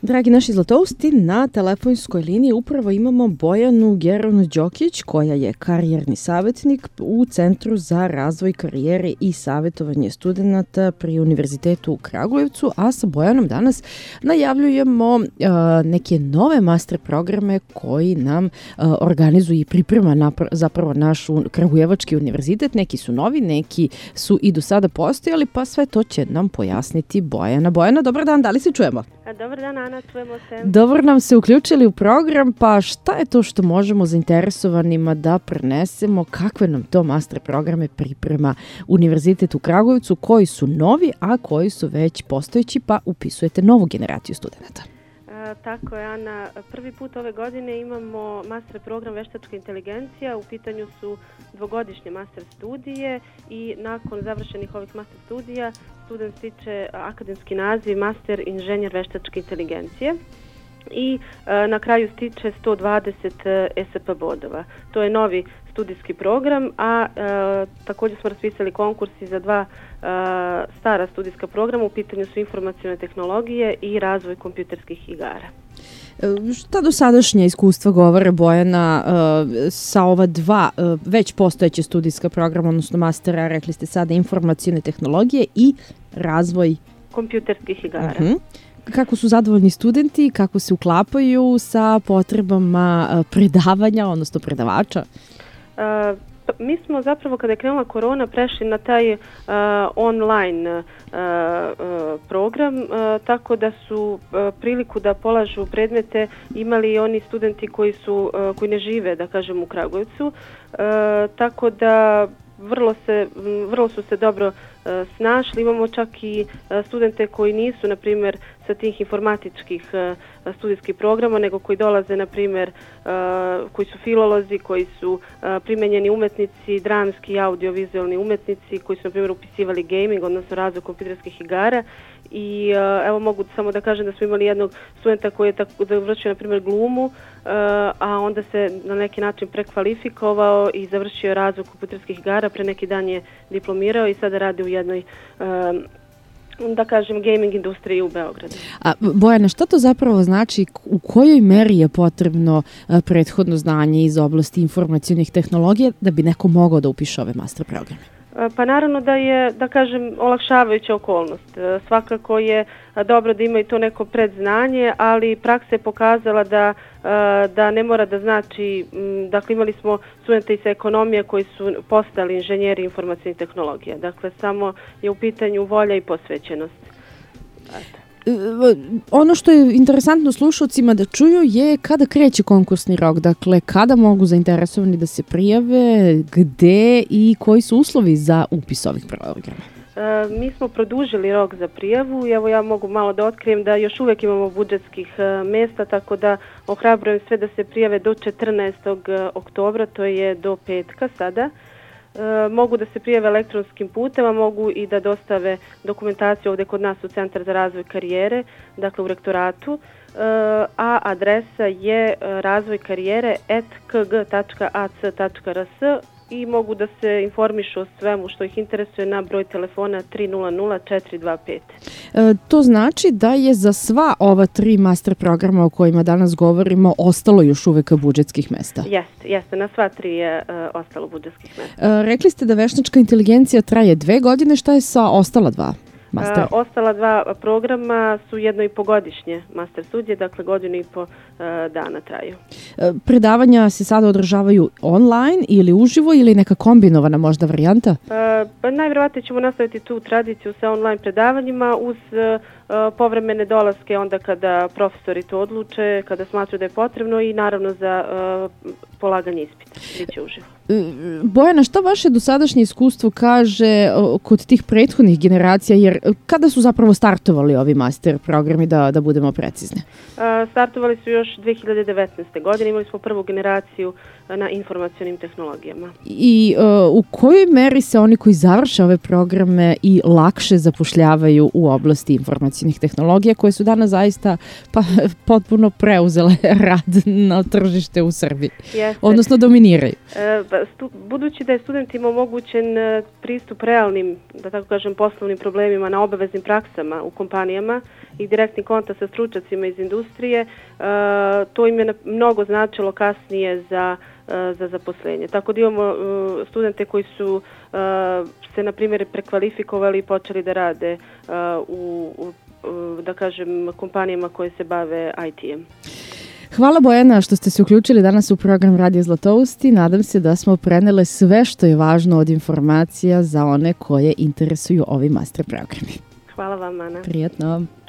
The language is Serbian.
Dragi naši zlatousti, na telefonskoj liniji upravo imamo Bojanu Geron-Đokić, koja je karijerni savjetnik u Centru za razvoj karijere i savjetovanje studenata pri Univerzitetu u Kragujevcu, a sa Bojanom danas najavljujemo neke nove master programe koji nam organizuje i priprema zapravo naš Kragujevački univerzitet. Neki su novi, neki su i do sada postojali, pa sve to će nam pojasniti Bojana. Bojana, dobar dan, da li se čujemo? Dobar dan, Ana, čujemo se. Dobro nam se uključili u program, pa šta je to što možemo zainteresovanima da prenesemo, kakve nam to master programe priprema Univerzitet u Kragujevcu, koji su novi, a koji su već postojeći, pa upisujete novu generaciju studenata. Tako je, Ana. Prvi put ove godine imamo master program veštačka inteligencija. U pitanju su dvogodišnje master studije i nakon završenih ovih master studija student stiče akademski naziv master inženjer veštačke inteligencije i na kraju stiče 120 ESP bodova. To je novi studijski program, a također smo raspisali konkursi za dva stara studijska programa. U pitanju su informacione tehnologije i razvoj kompjuterskih igara. Šta do sadašnja iskustva govore, Bojana, sa ova dva već postojeće studijska programa, odnosno mastera, rekli ste sada informacione tehnologije i razvoj kompjuterskih igara. Kako su zadovoljni studenti, kako se uklapaju sa potrebama predavanja, odnosno predavača? Mi smo zapravo, kada je krenula korona, prešli na taj online program, tako da su priliku da polažu predmete imali i oni studenti koji ne žive, da kažem, u Kragujevcu. Tako da vrlo su se dobro snašli. Imamo čak i studente koji nisu, na primjer, sa tih informatičkih studijskih programa, nego koji dolaze, na primjer, koji su filolozi, koji su primenjeni umetnici, dramski i audiovizualni umetnici, koji su, na primjer, upisivali gaming, odnosno razvoj kompjuterskih igara. I evo mogu samo da kažem da smo imali jednog studenta koji je završio, na primjer, glumu, a onda se na neki način prekvalifikovao i završio razvoj kompjuterskih igara. Pre neki dan je diplomirao i sada radi u jednoj, da kažem, gaming industriji u Beogradu. A Bojana, šta to zapravo znači, u kojoj meri je potrebno prethodno znanje iz oblasti informacionih tehnologija da bi neko mogao da upiše ove master programe? Pa naravno da je, da kažem, olakšavajuća okolnost. Svakako je dobro da imaju to neko predznanje, ali praksa je pokazala da ne mora da znači, dakle imali smo studente iz ekonomije koji su postali inženjeri informacionih tehnologija. Dakle, samo je u pitanju volja i posvećenost. Ono što je interesantno slušalcima da čuju je kada kreće konkursni rok, dakle kada mogu zainteresovani da se prijave, gde i koji su uslovi za upis ovih programa? Mi smo produžili rok za prijavu i evo ja mogu malo da otkrijem da još uvijek imamo budžetskih mjesta, tako da ohrabrujem sve da se prijave do 14. oktobra, to je do petka sada. Mogu da se prijave elektronskim putem, a mogu i da dostave dokumentaciju ovdje kod nas u Centar za razvoj karijere, dakle u rektoratu, a adresa je razvojkarijere@kg.ac.rs i mogu da se informišu o svemu što ih interesuje na broj telefona 300 425. To znači da je za sva ova tri master programa o kojima danas govorimo ostalo još uvek budžetskih mesta? Jeste, na sva tri je ostalo budžetskih mesta. Rekli ste da veštačka inteligencija traje 2 godine, šta je sa ostala dva? Ostala dva programa su 1,5-godišnje master studije, dakle 1,5 dana traju. Predavanja se sada održavaju online ili uživo ili neka kombinovana možda varijanta? Pa najvjerovatnije ćemo nastaviti tu tradiciju sa online predavanjima uz povremene dolaske onda kada profesori to odluče, kada smatruju da je potrebno i naravno za polaganje ispita. Biće uživo. Bojana, šta vaše dosadašnje iskustvo kaže kod tih prethodnih generacija, jer kada su zapravo startovali ovi master programi, da budemo precizni? Startovali su još 2019. godine, imali smo prvu generaciju na informacionim tehnologijama. I u kojoj meri se oni koji završe ove programe i lakše zapošljavaju u oblasti informacionih tehnologija koje su danas zaista potpuno preuzele rad na tržište u Srbiji, odnosno dominiraju? Budući da je studentima omogućen pristup realnim, da tako kažem, poslovnim problemima na obaveznim praksama u kompanijama i direktni kontakt sa stručnjacima iz industrije, to im je mnogo značilo kasnije za zaposlenje. Tako da imamo studente koji su se, na primjer, prekvalifikovali i počeli da rade u da kažem, kompanijama koje se bave IT-em. Hvala Bojana što ste se uključili danas u program Radio Zlatousti. Nadam se da smo prenele sve što je važno od informacija za one koje interesuju ovi master programi. Hvala vam, Ana. Prijetno.